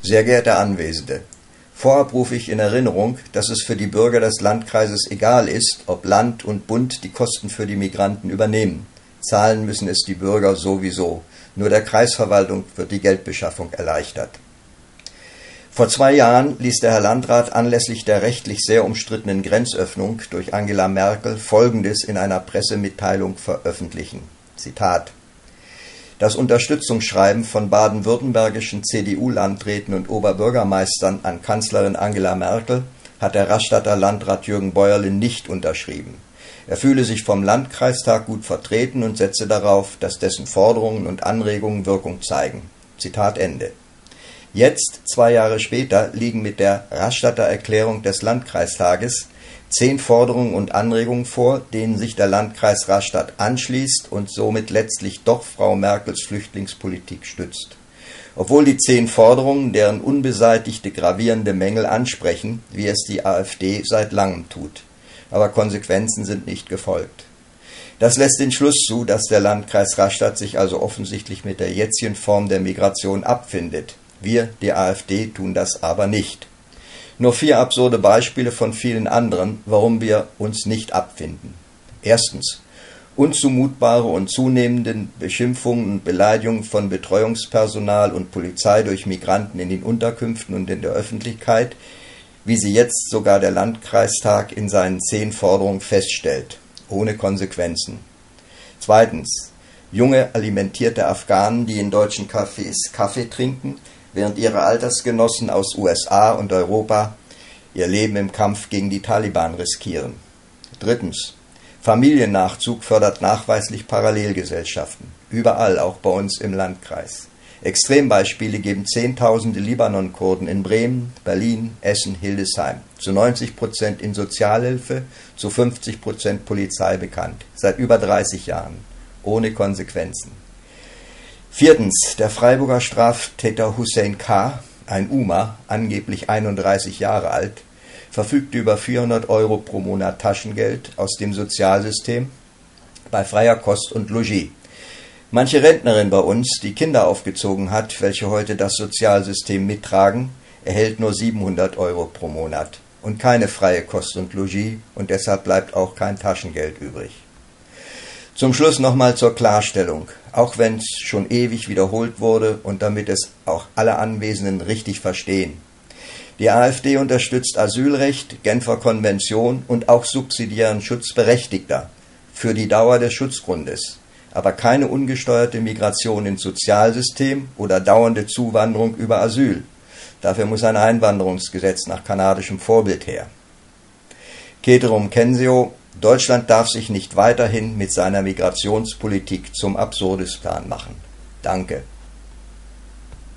Sehr geehrte Anwesende, vorab rufe ich in Erinnerung, dass es für die Bürger des Landkreises egal ist, ob Land und Bund die Kosten für die Migranten übernehmen. Zahlen müssen es die Bürger sowieso. Nur der Kreisverwaltung wird die Geldbeschaffung erleichtert. Vor 2 Jahren ließ der Herr Landrat anlässlich der rechtlich sehr umstrittenen Grenzöffnung durch Angela Merkel Folgendes in einer Pressemitteilung veröffentlichen. Zitat: Das Unterstützungsschreiben von baden-württembergischen CDU-Landräten und Oberbürgermeistern an Kanzlerin Angela Merkel hat der Rastatter Landrat Jürgen Bäuerle nicht unterschrieben. Er fühle sich vom Landkreistag gut vertreten und setze darauf, dass dessen Forderungen und Anregungen Wirkung zeigen. Zitat Ende. Jetzt, 2 Jahre später, liegen mit der Rastatter Erklärung des Landkreistages 10 Forderungen und Anregungen vor, denen sich der Landkreis Rastatt anschließt und somit letztlich doch Frau Merkels Flüchtlingspolitik stützt. Obwohl die 10 Forderungen deren unbeseitigte gravierende Mängel ansprechen, wie es die AfD seit langem tut. Aber Konsequenzen sind nicht gefolgt. Das lässt den Schluss zu, dass der Landkreis Rastatt sich also offensichtlich mit der jetzigen Form der Migration abfindet. Wir, die AfD, tun das aber nicht. Nur 4 absurde Beispiele von vielen anderen, warum wir uns nicht abfinden. Erstens: unzumutbare und zunehmende Beschimpfungen und Beleidigungen von Betreuungspersonal und Polizei durch Migranten in den Unterkünften und in der Öffentlichkeit, wie sie jetzt sogar der Landkreistag in seinen 10 Forderungen feststellt, ohne Konsequenzen. Zweitens: junge, alimentierte Afghanen, die in deutschen Cafés Kaffee trinken, während ihre Altersgenossen aus USA und Europa ihr Leben im Kampf gegen die Taliban riskieren. Drittens: Familiennachzug fördert nachweislich Parallelgesellschaften. Überall, auch bei uns im Landkreis. Extrembeispiele geben Zehntausende Libanon-Kurden in Bremen, Berlin, Essen, Hildesheim. Zu 90% in Sozialhilfe, zu 50% Polizei bekannt. Seit über 30 Jahren. Ohne Konsequenzen. Viertens: der Freiburger Straftäter Hussein K., ein Uma, angeblich 31 Jahre alt, verfügte über 400 € pro Monat Taschengeld aus dem Sozialsystem bei freier Kost und Logis. Manche Rentnerin bei uns, die Kinder aufgezogen hat, welche heute das Sozialsystem mittragen, erhält nur 700 € pro Monat und keine freie Kost und Logis, und deshalb bleibt auch kein Taschengeld übrig. Zum Schluss nochmal zur Klarstellung, auch wenn es schon ewig wiederholt wurde und damit es auch alle Anwesenden richtig verstehen. Die AfD unterstützt Asylrecht, Genfer Konvention und auch subsidiären Schutz Berechtigter für die Dauer des Schutzgrundes, aber keine ungesteuerte Migration ins Sozialsystem oder dauernde Zuwanderung über Asyl. Dafür muss ein Einwanderungsgesetz nach kanadischem Vorbild her. Ceterum censeo: Deutschland darf sich nicht weiterhin mit seiner Migrationspolitik zum Absurdistan machen. Danke.